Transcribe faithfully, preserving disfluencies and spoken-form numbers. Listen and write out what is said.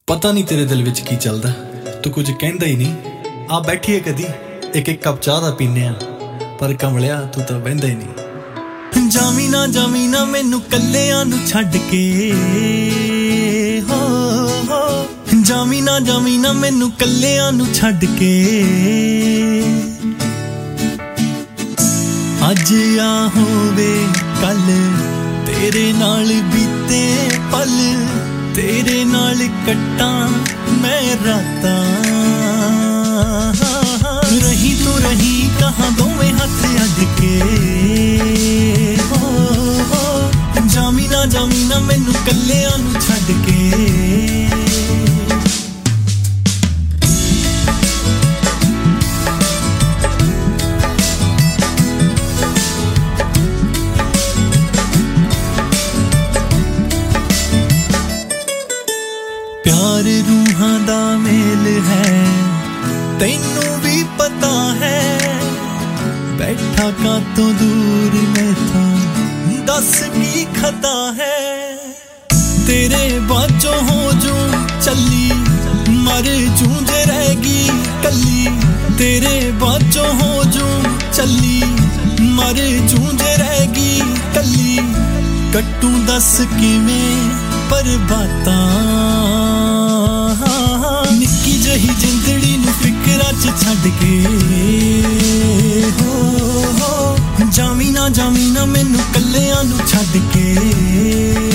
ਪਤਾ ਨਹੀਂ ਤੇਰੇ ਦਿਲ ਵਿੱਚ ਕੀ ਚੱਲਦਾ, ਤੂੰ ਕੁਝ ਕਹਿੰਦਾ ਹੀ ਨਹੀਂ। ਆ ਬੈਠੀਏ ਕਦੀ ਇੱਕ ਇੱਕ ਕੱਪ ਚਾਹ ਦਾ ਪੀਨੇ ਆ, ਪਰ ਕਮਲਿਆ ਤੂੰ ਤਾਂ ਬਹਿੰਦਾ ਹੀ ਨਹੀਂ। ਜਾਵੀਂ ਨਾ ਜਾਵੀਂ ਨਾ ਮੈਨੂੰ ਕੱਲਿਆਂ ਨੂੰ ਛੱਡ ਕੇ, ਹੋ ਹੋ ਜਾਵੀਂ ਨਾ ਜਾਵੀਂ ਨਾ ਮੈਨੂੰ ਕੱਲਿਆਂ ਨੂੰ ਛੱਡ ਕੇ। ਅੱਜ ਆ ਹੋਵੇ ਕੱਲ ਤੇਰੇ ਨਾਲ ਬੀਤੇ ਪਲ, ਤੇਰੇ ਨਾਲ ਕੱਟਾਂ ਮੈਂ ਰਾਤਾਂ। ਰਹੀ ਤੂੰ ਰਹੀ ਕਹਾਂ ਦੋਵੇਂ ਹੱਥ ਅੱਡ ਕੇ, ਹੋ ਹੋ ਜਾਵੀਂ ਨਾ ਜਾਵੀਂ ਨਾ ਮੈਨੂੰ ਕੱਲਿਆਂ ਨੂੰ ਛੱਡ ਕੇ। प्यार रूहां दा मेल है तैनू भी पता है, बैठा का तो दूर मैं था दस की खता है। तेरे बाजों हो जू चली मर जूंज रहेगी कली, तेरे बाजों हो जू चली मर जूंज रहेगी कली। कट्टू दस किवें पर बातां, निक्की जही जिंदड़ी नू फिकरां च छड्ड के, हो हो जावीं ना जावीं ना मैनू कल्लियां नू छड्ड के।